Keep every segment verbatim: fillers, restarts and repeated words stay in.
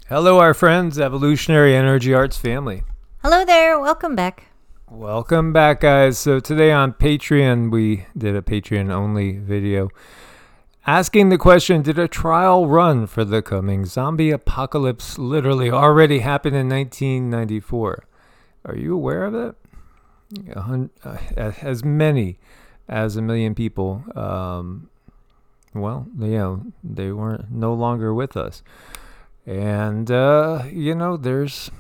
Hello, our friends, Evolutionary Energy Arts family. Hello there. Welcome back. Welcome back, guys. So today on Patreon, we did a Patreon-only video asking the question, did a trial run for the coming zombie apocalypse literally already happen in nineteen ninety-four? Are you aware of it? Uh, as many as a million people, um, well, you know, they weren't no longer with us. And, uh, you know, there's...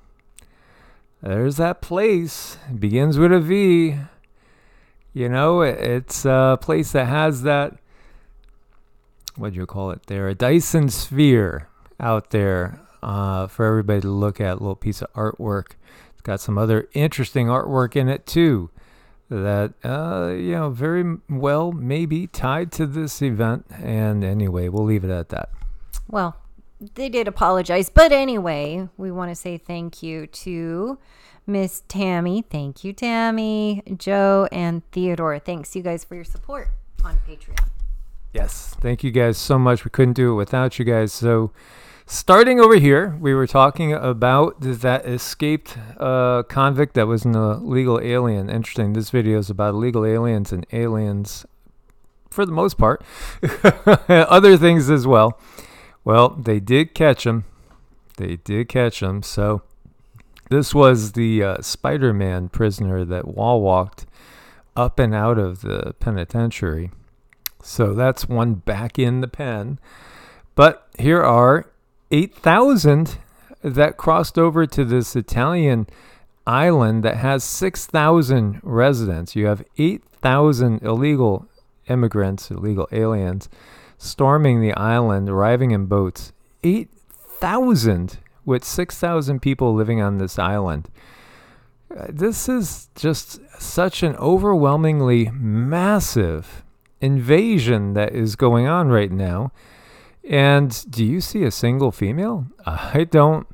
There's that place. It begins with a V. You know, it's a place that has that, what do you call it there? A Dyson sphere out there uh, for everybody to look at. A little piece of artwork. It's got some other interesting artwork in it, too. That, uh, you know, very well may be tied to this event. And anyway, we'll leave it at that. Well, they did apologize. But anyway, we want to say thank you to Miss Tammy. Thank you, Tammy, Joe, and Theodore. Thanks, you guys, for your support on Patreon. Yes. Thank you guys so much. We couldn't do it without you guys. So starting over here, we were talking about that escaped uh, convict that was an illegal alien. Interesting. This video is about illegal aliens and aliens for the most part. Other things as well. Well, they did catch him. They did catch him. So this was the uh, Spider-Man prisoner that wall walked up and out of the penitentiary. So that's one back in the pen. But here are eight thousand that crossed over to this Italian island that has six thousand residents. You have eight thousand illegal immigrants, illegal aliens, storming the island, arriving in boats. eight thousand with six thousand people living on this island. Uh, this is just such an overwhelmingly massive invasion that is going on right now. And do you see a single female? I don't.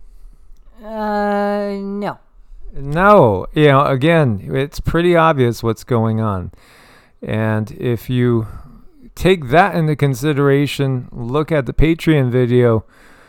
Uh, no. No. You know, again, it's pretty obvious what's going on. And if you take that into consideration, look at the Patreon video.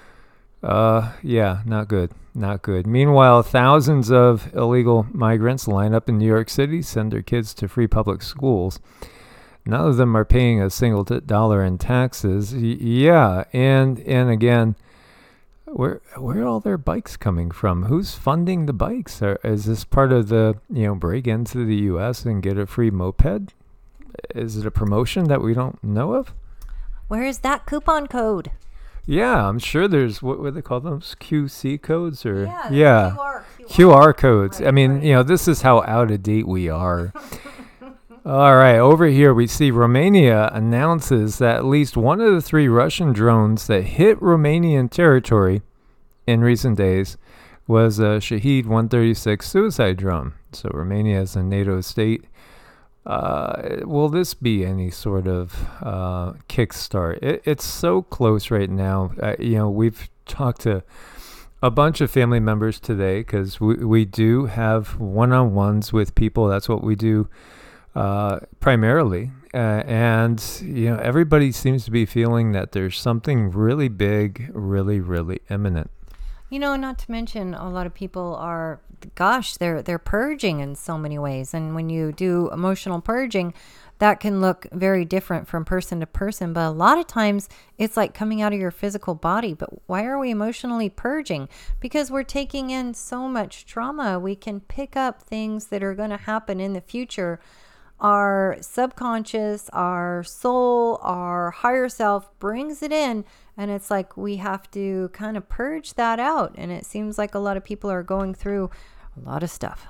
Uh, yeah, not good. Not good. Meanwhile, thousands of illegal migrants line up in New York City, send their kids to free public schools. None of them are paying a single t- dollar in taxes. Y- yeah, and and again, where where are all their bikes coming from? Who's funding the bikes? Are, is this part of the, you know, break into the U S and get a free moped? Is it a promotion that we don't know of? Where is that coupon code? Yeah, I'm sure there's, what would they call those? Q C codes or Yeah, yeah. Q R, Q R. Q R codes. Right, I mean, right. you know, this is how out of date we are. All right, over here we see Romania announces that at least one of the three Russian drones that hit Romanian territory in recent days was a Shahed one thirty-six suicide drone. So Romania is a NATO state. Uh, will this be any sort of uh, kickstart? It, it's so close right now. Uh, you know, we've talked to a bunch of family members today because we, we do have one-on-ones with people. That's what we do uh, primarily. Uh, and, you know, everybody seems to be feeling that there's something really big, really, really imminent. You know, not to mention a lot of people are, gosh, they're they're purging in so many ways. And when you do emotional purging, that can look very different from person to person. But a lot of times it's like coming out of your physical body. But why are we emotionally purging? Because we're taking in so much trauma. We can pick up things that are going to happen in the future. Our subconscious, our soul, our higher self brings it in. And it's like we have to kind of purge that out. And it seems like a lot of people are going through a lot of stuff.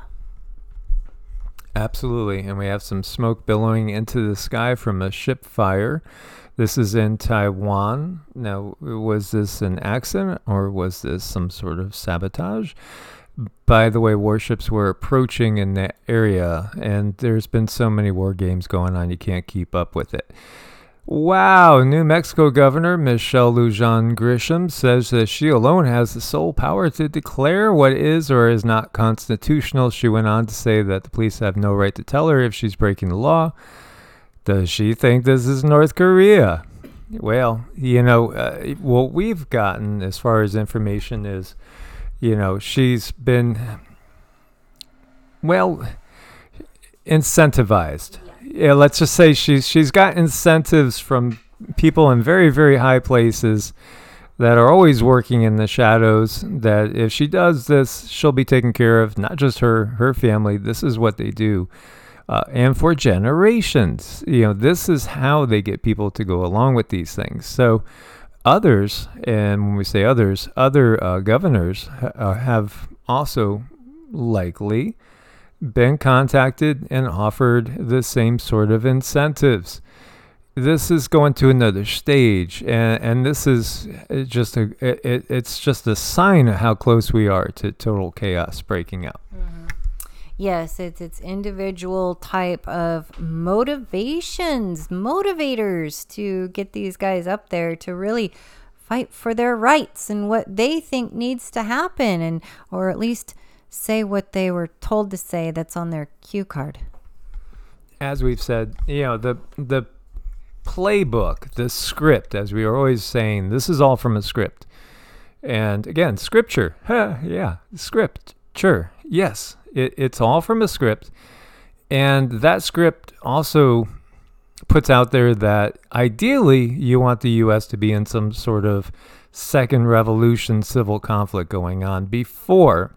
Absolutely. And we have some smoke billowing into the sky from a ship fire. This is in Taiwan. Now, was this an accident or was this some sort of sabotage? By the way, warships were approaching in that area, and there's been so many war games going on, you can't keep up with it. Wow, New Mexico Governor Michelle Lujan Grisham says that she alone has the sole power to declare what is or is not constitutional. She went on to say that the police have no right to tell her if she's breaking the law. Does she think this is North Korea? Well, you know, uh, what we've gotten as far as information is, you know, she's been, well, incentivized. Yeah, let's just say she's she's got incentives from people in very, very high places that are always working in the shadows, that if she does this, she'll be taken care of, not just her, her family. This is what they do. Uh, and for generations, you know, this is how they get people to go along with these things. So others, and when we say others, other uh, governors uh, have also likely been contacted and offered the same sort of incentives. This is going to another stage, and, and this is just a it, it's just a sign of how close we are to total chaos breaking out. Mm-hmm. Yes, it's it's individual type of motivations, motivators to get these guys up there to really fight for their rights and what they think needs to happen, and or at least say what they were told to say that's on their cue card. As we've said, you know, the the playbook, the script, as we are always saying, this is all from a script. And again, scripture, huh, yeah, script, sure, yes, it, it's all from a script. And that script also puts out there that ideally you want the U S to be in some sort of second revolution civil conflict going on before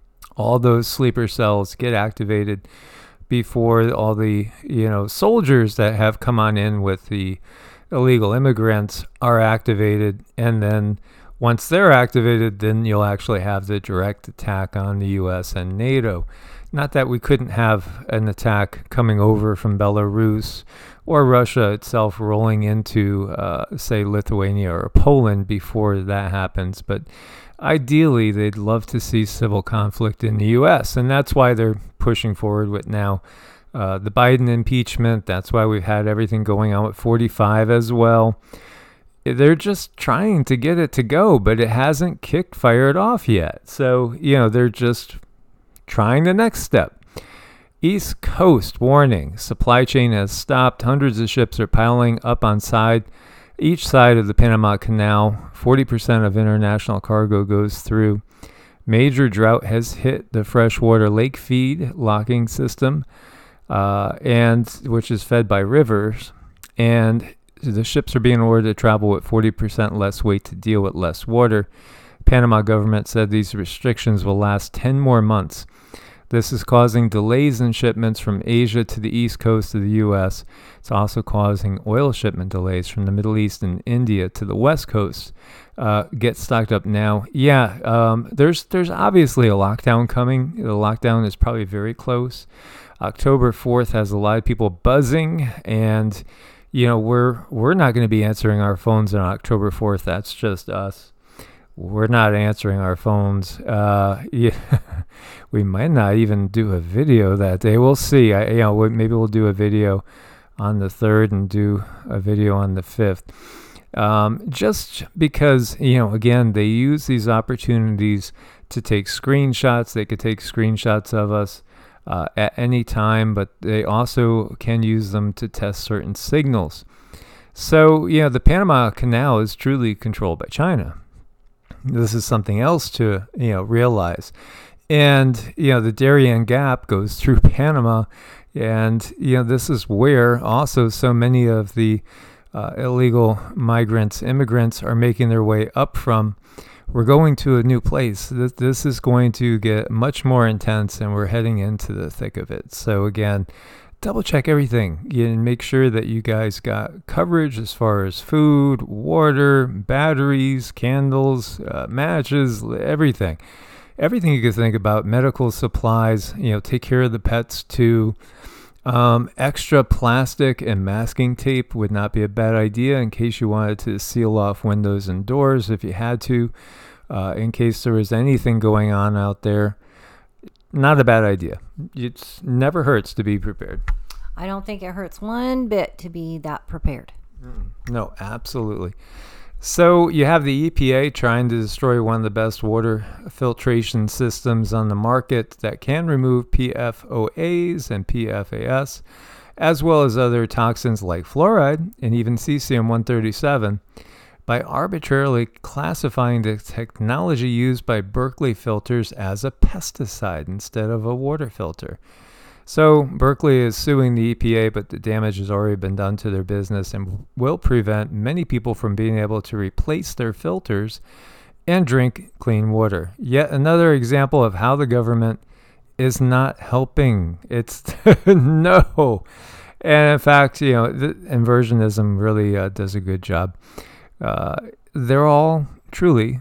all those sleeper cells get activated, before all the, you know, soldiers that have come on in with the illegal immigrants are activated. And then once they're activated, then you'll actually have the direct attack on the U S and NATO. Not that we couldn't have an attack coming over from Belarus or Russia itself rolling into, uh, say, Lithuania or Poland before that happens, but ideally, they'd love to see civil conflict in the U S, and that's why they're pushing forward with now uh, the Biden impeachment. That's why we've had everything going on with forty-five as well. They're just trying to get it to go, but it hasn't kicked fired off yet. So, you know, they're just trying the next step. East Coast warning. Supply chain has stopped. Hundreds of ships are piling up on side. Each side of the Panama Canal, forty percent of international cargo goes through. Major drought has hit the freshwater lake feed locking system, uh, and which is fed by rivers. And the ships are being ordered to travel with forty percent less weight to deal with less water. Panama government said these restrictions will last ten more months. This is causing delays in shipments from Asia to the east coast of the U S. It's also causing oil shipment delays from the Middle East and India to the west coast. Uh, get stocked up now. Yeah, um, there's there's obviously a lockdown coming. The lockdown is probably very close. October fourth has a lot of people buzzing, and you know we're we're not going to be answering our phones on October fourth. That's just us. We're not answering our phones. Uh, yeah, we might not even do a video that day. We'll see. I, you know, maybe we'll do a video on the third and do a video on the fifth. Um, just because, you know, again, they use these opportunities to take screenshots. They could take screenshots of us uh, at any time, but they also can use them to test certain signals. So, you know, the Panama Canal is truly controlled by China. This is something else to, you know, realize. And, you know, the Darien Gap goes through Panama. And, you know, this is where also so many of the uh, illegal migrants, immigrants are making their way up from. We're going to a new place. This, this is going to get much more intense, and we're heading into the thick of it. So, again, double check everything and make sure that you guys got coverage as far as food, water, batteries, candles, uh, matches, everything. Everything you can think about, medical supplies, you know, take care of the pets too. Um, extra plastic and masking tape would not be a bad idea in case you wanted to seal off windows and doors if you had to, uh, in case there was anything going on out there. Not a bad idea. It never hurts to be prepared. I don't think it hurts one bit to be that prepared. Mm, no, absolutely. So you have the E P A trying to destroy one of the best water filtration systems on the market that can remove P F O As and P F A S. as well as other toxins like fluoride and even cesium one thirty-seven, by arbitrarily classifying the technology used by Berkeley filters as a pesticide instead of a water filter. So Berkeley is suing the E P A, but the damage has already been done to their business and will prevent many people from being able to replace their filters and drink clean water. Yet another example of how the government is not helping. It's no. And in fact, you know, the inversionism really uh, does a good job. Uh, they're all truly,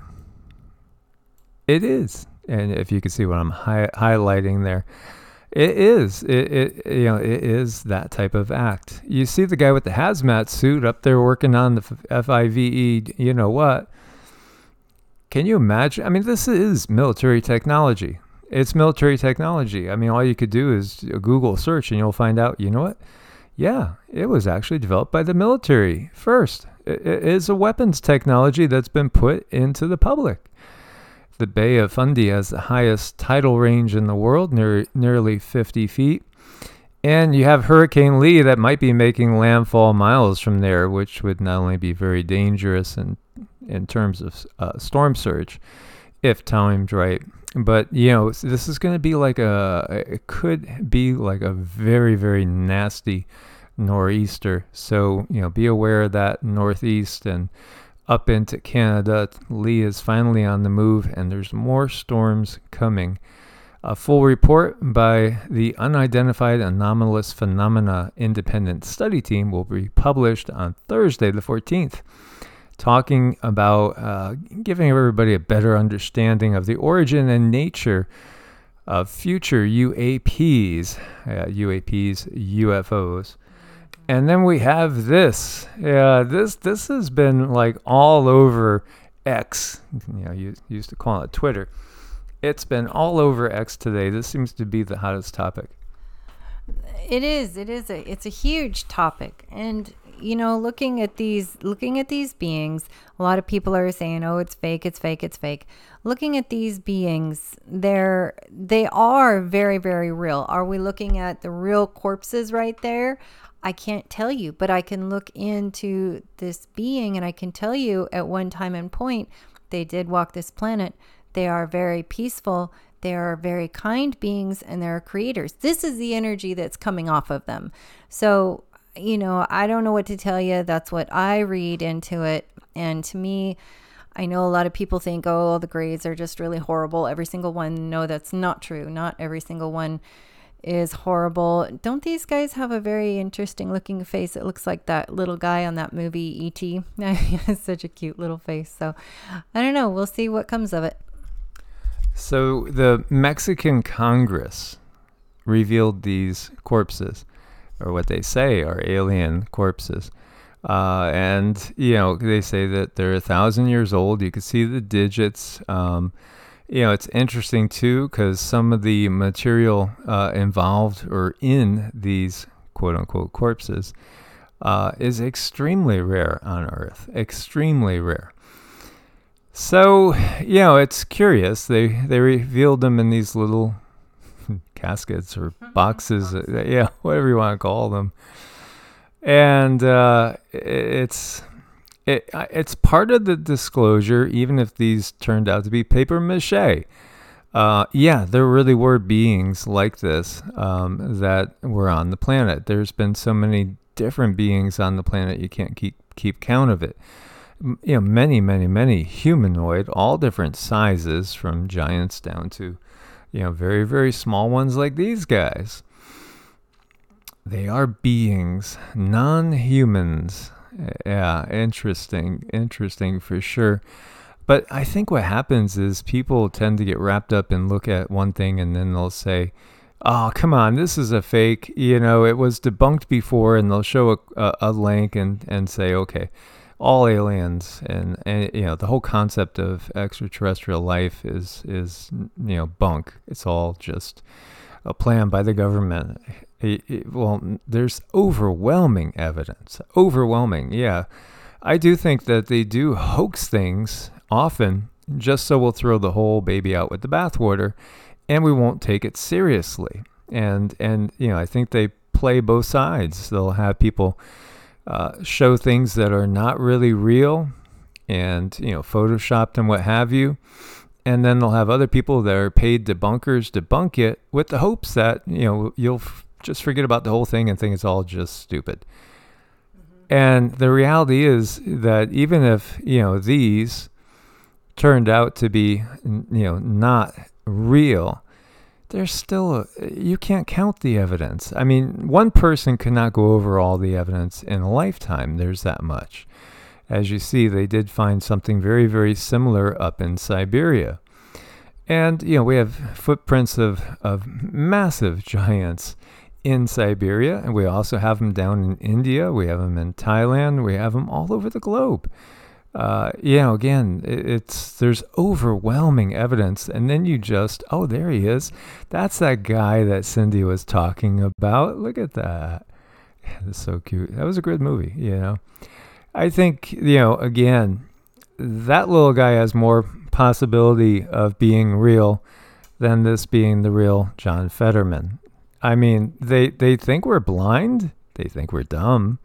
it is. And if you can see what I'm hi- highlighting there, it is. It, it you know it is that type of act. You see the guy with the hazmat suit up there working on the F I V E. You know what? Can you imagine? I mean, this is military technology. It's military technology. I mean, all you could do is a Google search, and you'll find out. You know what? Yeah, it was actually developed by the military first. It is a weapons technology that's been put into the public. The Bay of Fundy has the highest tidal range in the world, near, nearly fifty feet. And you have Hurricane Lee that might be making landfall miles from there, which would not only be very dangerous in, in terms of uh, storm surge, if timed right, but, you know, this is going to be like a, it could be like a very, very nasty nor'easter. So, you know, be aware of that northeast and up into Canada. Lee is finally on the move, and there's more storms coming. A full report by the Unidentified Anomalous Phenomena Independent Study Team will be published on Thursday the fourteenth, talking about uh, giving everybody a better understanding of the origin and nature of future U A Ps, uh, U A Ps, U F Os. And then we have this. Yeah, this this has been like all over X. You know, you used to call it Twitter. It's been all over X today. This seems to be the hottest topic. It is. It is. A, it's a huge topic. And, you know, looking at these, looking at these beings, a lot of people are saying, oh, it's fake, it's fake, it's fake. Looking at these beings, they're, they are very, very real. Are we looking at the real corpses right there? I can't tell you, but I can look into this being and I can tell you at one time and point, they did walk this planet. They are very peaceful. They are very kind beings, and they're creators. This is the energy that's coming off of them. So, you know, I don't know what to tell you. That's what I read into it. And to me, I know a lot of people think, oh, the Greys are just really horrible. Every single one. No, that's not true. Not every single one is horrible. Don't these guys have a very interesting looking face? It looks like that little guy on that movie E T He has such a cute little face. So I don't know. We'll see what comes of it. So the Mexican Congress revealed these corpses, or what they say are alien corpses. Uh, and, you know, they say that they're a thousand years old. You can see the digits. Um, you know, it's interesting, too, because some of the material uh, involved or in these quote-unquote corpses uh, is extremely rare on Earth. Extremely rare. So, you know, it's curious. They they revealed them in these little caskets or boxes, uh, yeah, whatever you want to call them. And uh, it's it it's part of the disclosure, even if these turned out to be paper mache. Uh, yeah, there really were beings like this um, that were on the planet. There's been so many different beings on the planet, you can't keep keep count of it. You know, many, many, many humanoid, all different sizes, from giants down to, you know, very, very small ones like these guys. They are beings, non-humans. Yeah, interesting, interesting for sure. But I think what happens is people tend to get wrapped up and look at one thing, and then they'll say, oh, come on, this is a fake. You know, it was debunked before, and they'll show a, a, a link and, and say, okay, all aliens and, and, you know, the whole concept of extraterrestrial life is, is, you know, bunk. It's all just a plan by the government. It, it, well, there's overwhelming evidence. Overwhelming, yeah. I do think that they do hoax things often just so we'll throw the whole baby out with the bathwater and we won't take it seriously. And, and you know, I think they play both sides. They'll have people uh, show things that are not really real and, you know, photoshopped and what have you. And then they'll have other people that are paid debunkers debunk it with the hopes that, you know, you'll f- just forget about the whole thing and think it's all just stupid. Mm-hmm. And the reality is that even if, you know, these turned out to be, you know, not real, there's still, a, you can't count the evidence. I mean, one person could not go over all the evidence in a lifetime. There's that much. As you see, they did find something very, very similar up in Siberia. And, you know, we have footprints of, of massive giants in Siberia, and we also have them down in India. We have them in Thailand. We have them all over the globe. Uh, you know, again, it, it's there's overwhelming evidence, and then you just, oh, there he is. That's that guy that Cindy was talking about. Look at that. That's so cute. That was a good movie, you know. I think, you know, again, that little guy has more possibility of being real than this being the real John Fetterman. I mean, they, they think we're blind. They think we're dumb.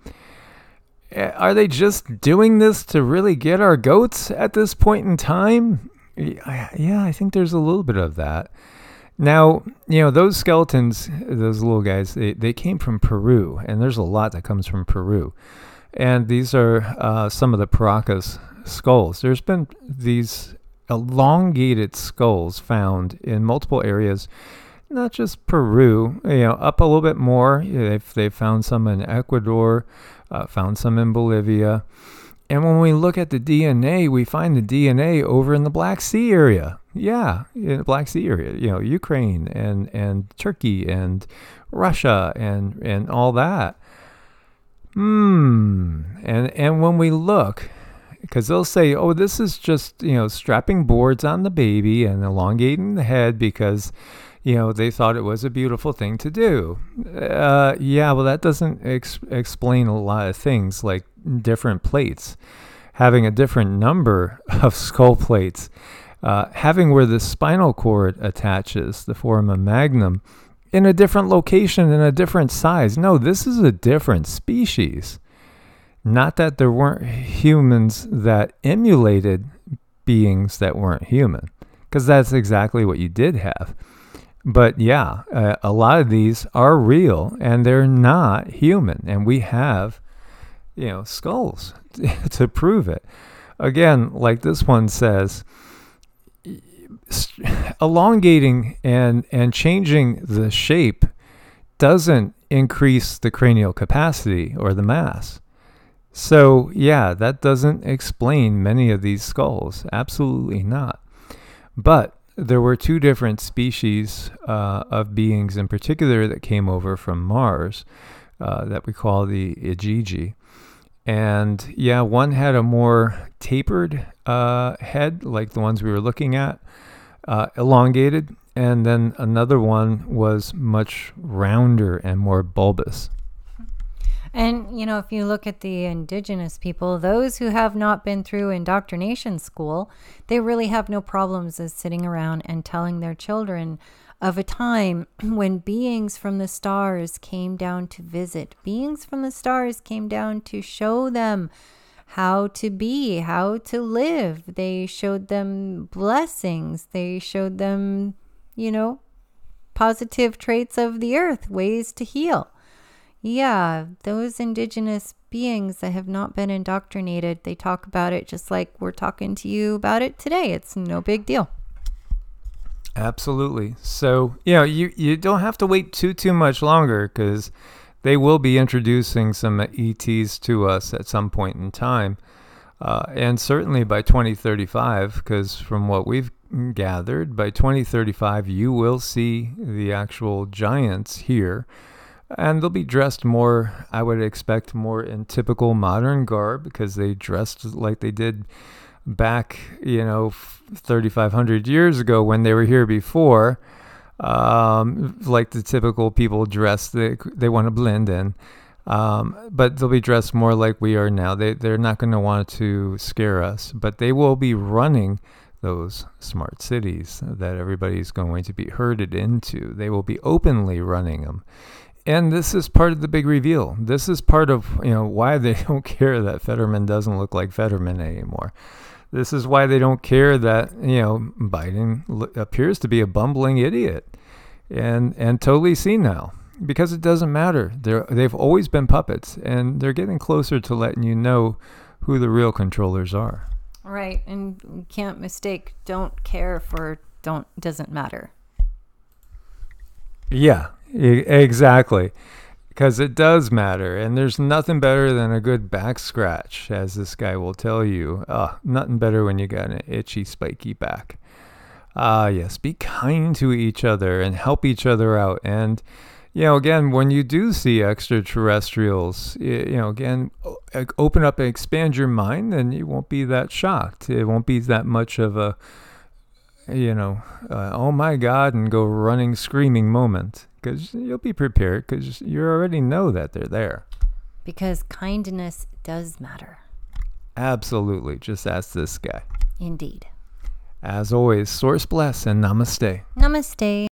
Are they just doing this to really get our goats at this point in time? Yeah, I think there's a little bit of that. Now, you know, those skeletons, those little guys, they, they came from Peru, and there's a lot that comes from Peru. And these are uh, some of the Paracas skulls. There's been these elongated skulls found in multiple areas, not just Peru, you know, up a little bit more. They've, they've found some in Ecuador, uh, found some in Bolivia. And when we look at the D N A, we find the D N A over in the Black Sea area. Yeah, in the Black Sea area, you know, Ukraine and, and Turkey and Russia and, and all that. Hmm. And and when we look, because they'll say, oh, this is just, you know, strapping boards on the baby and elongating the head because, you know, they thought it was a beautiful thing to do. Uh, yeah, well, that doesn't ex- explain a lot of things, like different plates, having a different number of skull plates, uh, having where the spinal cord attaches, the foramen magnum, in a different location, in a different size. No, this is a different species. Not that there weren't humans that emulated beings that weren't human, because that's exactly what you did have. But yeah, uh, a lot of these are real, and they're not human, and we have, you know, skulls to prove it. Again, like this one says, elongating and, and changing the shape doesn't increase the cranial capacity or the mass. So yeah, that doesn't explain many of these skulls. Absolutely not. But there were two different species uh, of beings in particular that came over from Mars uh, that we call the Igigi. And yeah, one had a more tapered uh, head, like the ones we were looking at, uh, elongated, and then another one was much rounder and more bulbous. And, you know, if you look at the indigenous people, those who have not been through indoctrination school, they really have no problems as sitting around and telling their children of a time when beings from the stars came down to visit. Beings from the stars came down to show them how to be, how to live. They showed them blessings. They showed them, you know, positive traits of the earth, ways to heal. Yeah, those indigenous beings that have not been indoctrinated, they talk about it just like we're talking to you about it today. It's no big deal. Absolutely. So, you know, you, you don't have to wait too, too much longer, because they will be introducing some E Ts to us at some point in time. Uh, and certainly by twenty thirty-five, because from what we've gathered, by twenty thirty-five, you will see the actual giants here. And they'll be dressed more, I would expect, more in typical modern garb, because they dressed like they did back, you know, thirty-five hundred years ago when they were here before. Um, like the typical people dress, they, they want to blend in. Um, but they'll be dressed more like we are now. They, they're not going to want to scare us, but they will be running those smart cities that everybody's going to be herded into. They will be openly running them And this is part of the big reveal. This is part of, you know, why they don't care that Fetterman doesn't look like Fetterman anymore. This is why they don't care that, you know, Biden l- appears to be a bumbling idiot and and totally senile, because it doesn't matter. They're they've always been puppets, and they're getting closer to letting you know who the real controllers are. Right, and you can't mistake don't care for don't doesn't matter. Yeah, e- exactly. Because it does matter, and there's nothing better than a good back scratch, as this guy will tell you. Uh, nothing better when you got an itchy, spiky back. Ah, uh, yes, be kind to each other and help each other out. And, you know, again, when you do see extraterrestrials, you know, again, open up and expand your mind, and you won't be that shocked. It won't be that much of a, you know, uh, oh my God, and go running, screaming moment. Because you'll be prepared, because you already know that they're there. Because kindness does matter. Absolutely. Just ask this guy. Indeed. As always, source bless and namaste. Namaste.